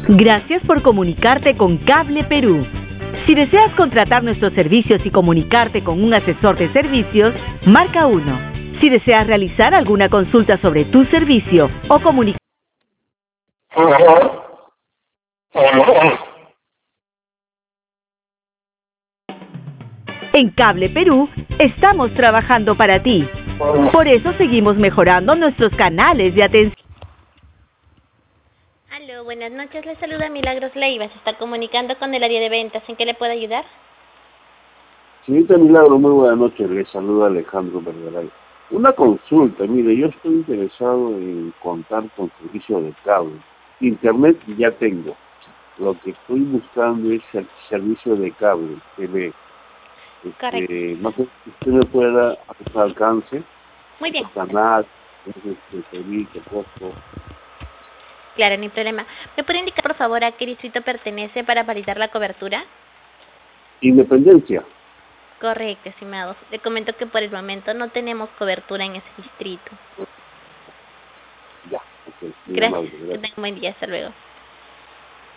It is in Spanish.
Gracias por comunicarte con Cable Perú. Si deseas contratar nuestros servicios y comunicarte con un asesor de servicios, marca 1. Si deseas realizar alguna consulta sobre tu servicio o comunicar en Cable Perú, estamos trabajando para ti. Por eso seguimos mejorando nuestros canales de atención. Aló, buenas noches, le saluda Milagros Leiva. Se está comunicando con el área de ventas. ¿En qué le puedo ayudar? Señorita Milagro, muy buenas noches. Le saluda Alejandro Vergaray. Una consulta, mire, yo estoy interesado en contar con servicio de cable. Internet ya tengo. Lo que estoy buscando es el servicio de cable, TV. Correcto. No sé si usted me puede dar a su alcance, Muy bien. canal, servicio, costo. Claro, no hay problema. ¿Me puede indicar, por favor, a qué distrito pertenece para validar la cobertura? Independencia. Correcto, estimado. Le comento que por el momento no tenemos cobertura en ese distrito. Ya, ok. Gracias. Que tenga un buen día. Hasta luego.